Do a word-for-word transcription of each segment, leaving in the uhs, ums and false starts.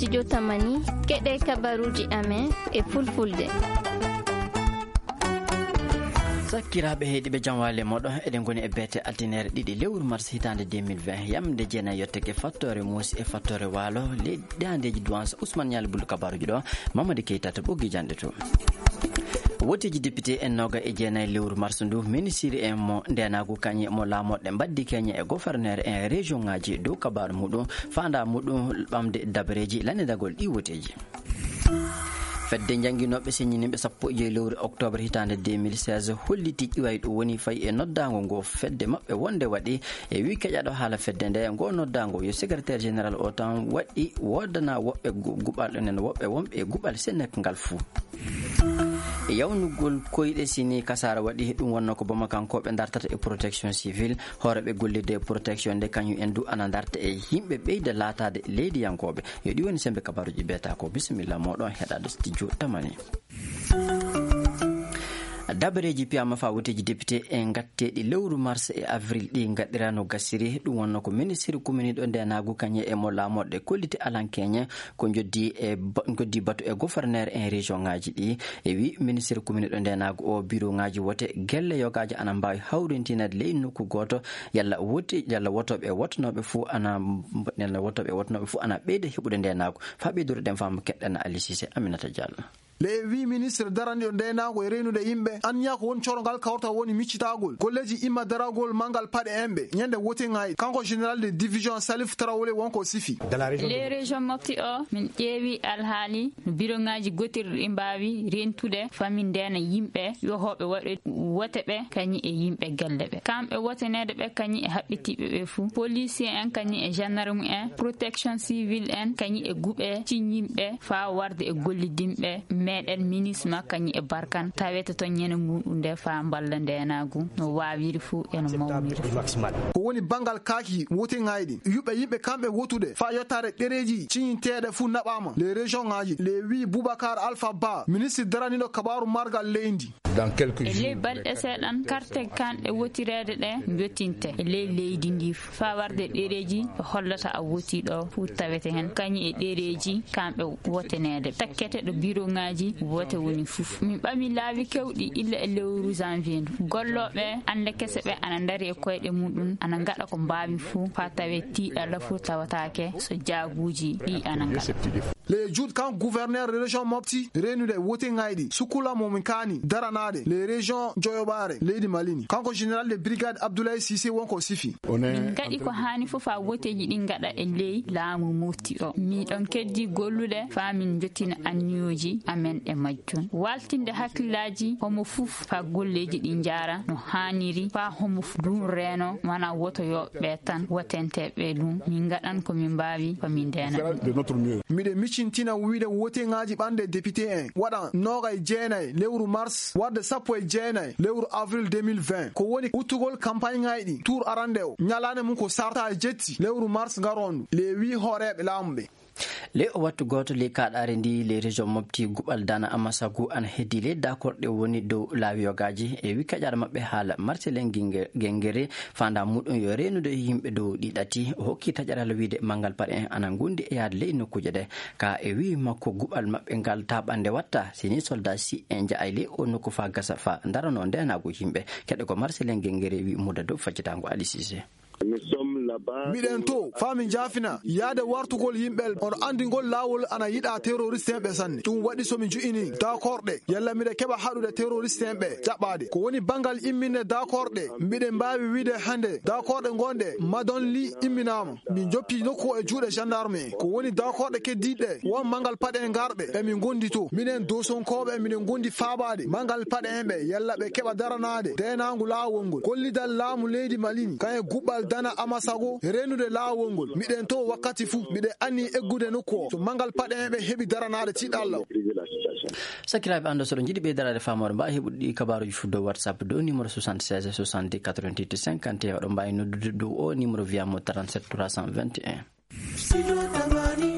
studio Tamani keɗe kabaruji amen e fulfulde. Sakiraɓe heeɗiɓe jamwale moɗon eɗen goni e beete altinere ɗiɗi lewru mars hitande deux mille vingt yamde jeenayi yetteke fattore muusi e fattore waalo leydi handeji douance Ousmane Nialy Bulu kabaruji ɗo Mamadou Keita to ɓoggi jande to. Wotiji député en noga e jeenayi lewru mars ndu ministre en mo ndenagu kañe mo laamoɗe mbaddi keñe e gouverneur en région ngaji dow kabaru muɗum fanda muɗum ɓamde dabareji landidagol ɗi woteji. Fedde jangguinoɓe siñiniɓe sappo e lewru octobre hitande deux mille seize holliti ƴiway ɗum woni fayi e noddago ngo fedde mabɓe wonde waɗi e wi keƴaɗo haala fedde nde ngo noddago yo secrétaire général o tan waɗi wodana woɓɓe guɓal enen woɓɓe wonɓe guɓal sennek ngal fuu. E yawnugol koyɗe sini kasara waɗi ɗum wonno ko bamakankoɓe dartata e protection civile hooreɓe gollirde e protection nde kañum en du ana darta e yimɓe ɓeyda laatade leydiyankoɓe yo ɗi woni sembe kabaruji beta ko bisimilla moɗon heɗade studio Tamani. Dabareji piyama fa woteji député en gatteɗi lewru mars e avril ɗi gaɗirano gassiri ɗum wonno ko ministre commune ɗo ndenagu kañe e mo laamoɗe kolliti alan keñe ko joddi e joddi batu e gouverneur en région ngaji ɗi e wi ministre commune ɗo ndenagu o bureau ngaji wote gelle yogaji ana mbawi hawrintinade leydi nokku goto yalla woti yalla wotoɓe e wotnoɓe fuu ana yalla wotoɓe e wotnoɓe fuu ana ɓeyde heɓude ndenagu fa ɓeydude ɗen fama keɗɗana Ali Cissé Aminata Diallo. le wi ministre daraniɗo ndenago e reynude yimɓe anniya ko woni corongal kawta woni miccitagol golleji imma daragol mangal paɗe emɓe ñande wotengayi kanko général de division Salif Traoré wonko sifi les région mofti o min ƴeewi alhaali no bureau ngaji gotirɗi ɗi mbawi rentude famille ndena yimɓe yo hoɓe waɗe wote ɓe kañi e yimɓe gelle ɓe kamɓe wotenede ɓe kañi e haɓɓitiɓe ɓe fuu policier en kañi e gendarme en protection civile en kañi e guuɓe ciñyimɓe fa warde e gollidinɓe meɗen ministre makkañi e barkan tawete to ñene muɗum nde fa balla ndenagu no wawiri fuu eno mawmiri ko woni bangal kaaki wotengayɗi yuɓɓe yimɓe kamɓe wotude fa yettare ɗereji ciñinteɗe fuu naɓama les région ngaji le wi Boubacar Alpha Ba ministre daraniɗo kabaru margal leydi e ley balɗe seeɗan carte kanɗe wotirede ɗe jottinte e ley leydi ndi fa warde ɗereji hollata a woti ɗo fuu tawete hen kañi e ɗereji kamɓe wotenede takkete ɗo bureau ngaji wote woni fuf min ɓami laabi kewɗi illa e lewru janvier ndu golloɓe ande kese ɓe ana dari e koyɗe muɗum ana gaɗa ko mbawi fuu fa tawe tiiɗalla fuu tawatake so jaaguji ɗi ana gaɗa les juuɗe kan gouverneur région mofti renude wotengayɗi sukula momin kani daranade les régions joyoɓare leydi Malini kanko général de brigade Abdoulaye Cissé wonko sifi min gaɗi ko hani foof fa woteji ɗi gaɗa e ley laamu mofti o miɗon keddi gollude fa min jottina anniyoji amen e majjum waltinde hakkillaji homo fuf fa golleji ɗi jara no haniri fa homo ɗum reno mana wotoyoɓe tan wotenteɓe ɗum min gaɗan komin mbawi komin ndena miɗe miccintina wiide wotengaji ɓande député en waɗan noga e jeenayi lewru mars warde sappo e jeenayi lewru avril deux mille vingt ko woni uttugol campagne ngayɗi tour arande o ñalane mum ko sarta e jetti lewru mars garondu le wi hooreɓe laamuɓe le o wattu goto le kaɗare ndi le région mofti guɓal dana amasagu ana heddi le dakorɗe woni dow laawi yogaji e wi kaƴara mabɓe haala Marcelin Guengere fanda muɗum yo renude yimɓe dow ɗi ɗati o hokki taƴaral wiide mangal paɗe en ana gundi e yaade ley nokkuje ɗe ka e wi makko guɓal mabɓe ngal taɓande watta sini soldat si en jaay le o nokku fa gasa fa darano ndenago yimɓe keɗe ko Marcelin Guengere wi muda dow faccitango Ali Cissé miɗen to famin jafina yaade wartugol yimɓel on andigol lawol ana yiɗa terroriste en ɓe sanne ɗum waɗi somi ju'ini dakorɗe yalla miɗe keɓa haɗude terroriste en ɓe jaɓɓade ko woni bangal imminde dakorɗe mbiɗen mbawi wiide hande dakorɗe gonɗe madonli imminama min joppi nokku e juuɗe gendarme en ko woni dakorɗe keddiɗe won mangal paɗe en garɓe emin gondi to minen dosonkoɓe minen gondi faabade mangal paɗe en ɓe yalla ɓe keɓa daranade denagu lawol ngol kollidal laamu leydi Malini kaye guɓɓal dana amasago renude laawol ngol miɗen to wakkati fuu miɗe anni eggude nokku o so mangal paɗe en ɓe heɓi daranade tiɗalla sakiraɓe ando soɗo jiiɗi ɓeydarade famore mbawi heɓude ɗi kabaruji fu dow WhatsApp dow numéro soixante-seize soixante-dix quatre-vingt-huit cinquante et un oɗo mbawi noddude dow o numéro wiyamo trente-sept trois cent vingt et un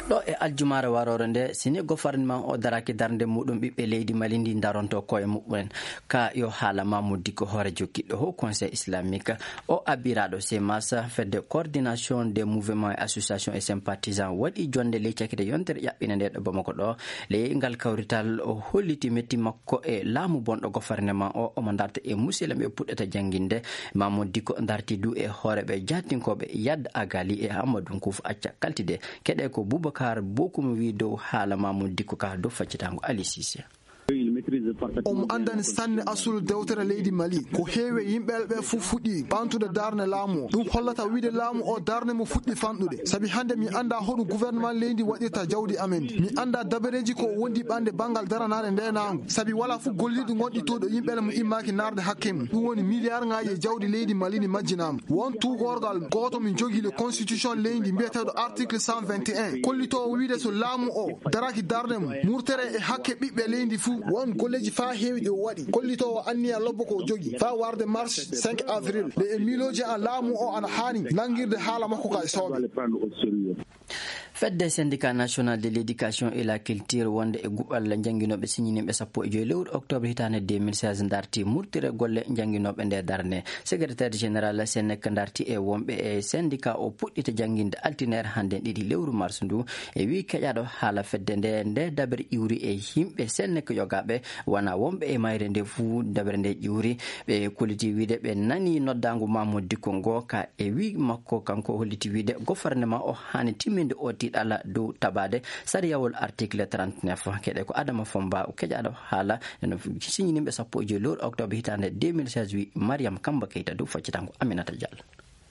ɗo e aljumare warore nde sini gouvernement o daraki darde muɗum ɓiɓɓe leydi Mali ndi daronto koye muɓɓen ka yo haala Mamoudou Dicko hoore jokkiɗɗo ho conseil islamique o abiraɗo semasa fedde coordination des mouvements et associations et sympathisants waɗi jonde ley cakite yontere ƴaɓɓine nde ɗo Bamako ɗo ley ngal kawrital o holliti metti makko e laamu bonɗo gouvernement o omo darta e musidɗo ɓe puɗɗata jangguinde. Mamoudou Dicko darti du e hooreɓe jattinkoɓe Yadde Agali e Amadou Kouf acca kaltide keɗe ko Boubacar Bokum wi dow haala Mamoudou Dicko ka dow faccitango Ali Cissé. omo andani sanne asulu dewtere leydi Mali ko heewe yimɓeɓe ɓe fu fuɗɗi ɓantude darne laamu o ɗum hollata wiide laamu o darne mo fuɗɗi fanɗude saabi hande mi anda hoɗum gouvernement leydi waɗirta jawdi amen mi anda dabareji ko wondi ɓande banggal daranade ndenagu saabi wala fu golliɗo gonɗi to ɗo yimɓele mo immaki narde hakke mum ɗum woni milliard ngaji e jawdi leydi Mali ni majjinama won tugorgal goto min jogui le constitution leydi mbiyeteɗo article cent vingt et un kollitowo wiide so laamu o daraki darne mum murtere e hakke ɓiɓɓe leydi fu won golleji fa heewi ɗi o waɗi kollitowo anniya lobbo ko jogi fa warde marche cinq avril le e miloji an laamu o ana hani nangirde haala makko ka e soɓe. Fedde syndicat national de l'éducation et la culture wonde e guɓɓal jangguinoɓe signiniɓe sappo e joyi lewru octobre hitande deux mille seize darti murtire golle jangguinoɓe nde darne secrétaire général Sénèc darti e wonɓe e syndicat o puɗɗita jangguinde altinaire hande ɗiɗi lewru mars ndu e wi keƴaɗo haala fedde nde nde dabre iwri e yimɓe Sénèc yogaɓe wona wonɓe e mayre nde fuu dabre nde ƴiwri ɓe kolliti wiide ɓe nani noddago Mamoudou Dicko ngo ka e wi makko kanko holliti wiide gouvernement o hani timminde o tiɗala dow tabade sariyawol article trente-neuf keɗe ko Adama Fomba o keƴaɗo haala no signiniɓe sappo e joyi lewru octobre hitande deux mille seize wi Mariam Kamba Keita dow faccitango Aminata Diallo.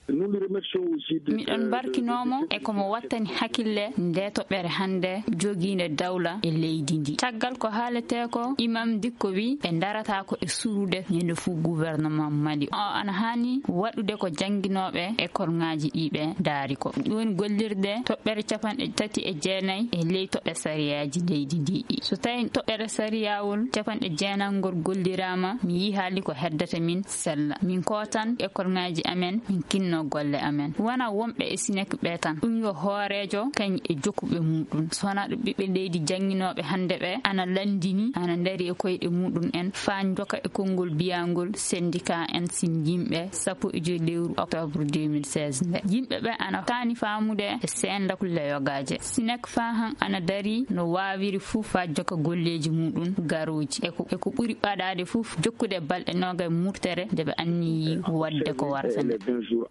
miɗon barkinomo e komo wattani hakkille nde toɓɓere hande joguinde dawla e leydi ndi caggal ko haalete ko Imam Dicko wi ɓe darata ko e surude ñande fuu gouvernement Mali o ana hani waɗude ko janguinoɓe école ngaji ɗiɓe daari ko ɗum woni gollirde toɓɓere capanɗe tati e jeenayyi e ley toɓɓe sariyaji leydi ndi so tawi toɓɓere sariyawol capanɗe jeenayyi ngol gollirama mi yi haali ko heddata min sella min ko tan école ngaji amen min kinno golle amen wana wonɓe e Sénèc ɓe tan ɗum yo hoorejo kañ e jokkuɓe muɗum sona ɗo ɓiɓɓe leydi janguinoɓe hande ɓe ana landini ana dari e koyɗe muɗum en fa joka e konngol biyangol syndicat en sin yimɓe sappo e joyi lewru octobre deux mille seize nde yimɓe ɓe ana tani famude e senda kulle yogaje Sénèc fa han ana dari no wawiri fuu fa joka golleji muɗum garoji eko eko ɓuuri ɓaɗade fuu jokkude balɗe noga murtere nde ɓe anniyi wadde ko warata nde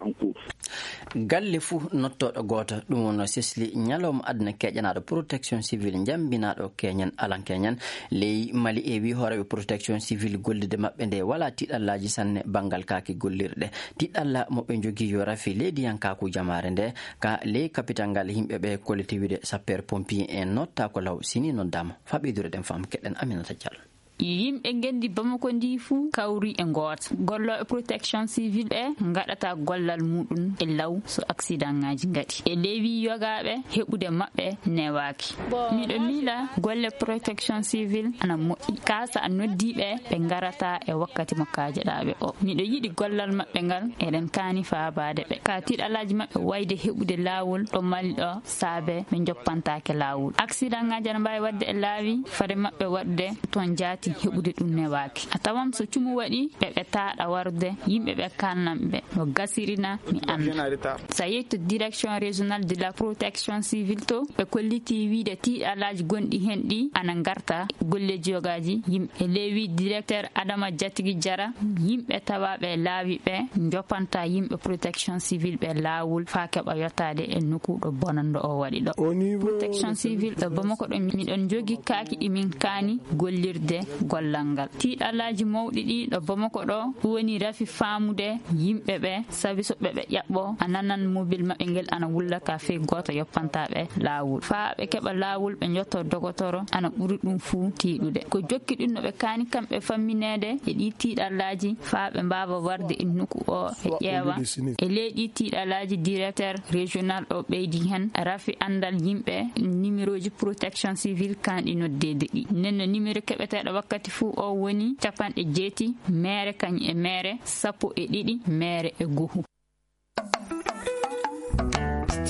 galle fuu nottoɗo goto ɗum wono sesli ñalawma aduna keƴanaɗo protection civile jambinaɗo keñan alan keñan ley Mali e wi hooreɓe protection civile gollide mabɓe nde wala tiɗallaji sanne banggal kaki gollirɗe tiɗalla moɓe jogui yo rafi leydi yankaku jamare nde ka ley capital ngal yimɓeɓe collectivité sapeur pompier en notta ko law sini noddama faɓidure ɗen fam keɗen Aminata Diallo. yimɓe gendi Bamako ndi fuu kawri e goto gollo e protection civile ɓe gaɗata gollal muɗum e law so accident ngaji gaɗi e lewi yogaɓe heɓude mabɓe newaki miɗo miila golle protection civile ana moƴƴi kasa a noddiɓe ɓe garata e wakkati mo kajeɗaɓe o miɗo yiɗi gollal mabɓe ngal eɗen kani fabade ɓe ka tiɗalaji mabɓe wayde heɓude lawol ɗo Mali ɗo saabe ɓe joppantake lawol accident ngaji ana mbawi wadde e laawi fade mabɓe waɗde toon jaati heɓude ɗum newaki a tawan so cumu waɗi ɓe ɓe taɗa warde yimɓe ɓe kalnamɓe no gasirina mi anda sa yeyi to direction régional de la protection civile to ɓe kolliti wiide tiɗalaji gonɗi hen ɗi ana garta golleji yogaji yimɓe lewi directeur Adama Diatigui Diarra yimɓe tawaɓe laawi ɓe joppanta yimɓe protection civile ɓe lawol fa keɓa yottade e nokkuɗo bonando o waɗi ɗo protection civile ɗo Bamako ɗo miɗon jogui kaaki ɗimin kaani gollirde gollal ngal tiɗalaji mawɗi ɗi ɗo Bamako ɗo woni rafi famude yimɓe ɓe sabi so ɓe ɓe ƴaɓɓo a nanan mobile maɓɓe ngel ana wulla ka fe goto yoppantaɓe lawol fa ɓe keɓa lawol ɓe jotto dogotoro ana ɓuuri ɗum fuu tiɗude ko jokki ɗum no ɓe kaani kamɓe famminede e ɗi tiɗalaji fa ɓe mbawa warde e nokku o e ƴeewa e ley ɗi tiɗalaji directeur régional o ɓeydi hen rafi andal yimɓe numéro ji protection civile kanɗi noddede ɗi nenno numéro keɓeteɗo wakkati fuu o woni capanɗe jeeti mere kañ e mere sappo e ɗiɗi mere e goho.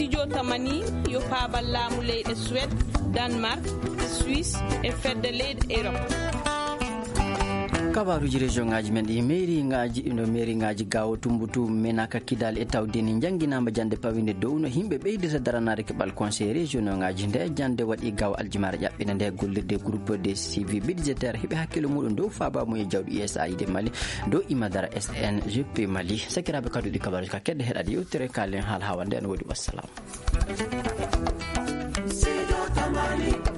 studio tamani yo paabal laamu leyɗe Suède, Danemark, Suisse e fedde leyɗe Europe. kabaruji région ngaji men ɗi mairie ngaji no mairie ngaji gawo tumbutu menaka kidal e tawdeni janginama jande pawinde dow no himɓe ɓeydita daranade keɓal conseil régional ngaji nde jande waɗi gaw aljumara ƴaɓɓina nde gollirde groupe de suivi budgétaire heeɓe hakkille muɗum dow fabamo e jawɗi U S A I D Mali dow imadara S N G P Mali sakiraɓe kaduɗi kabaruji ka kedde heɗade yewtere kalen haal hawande an woodi wassalam.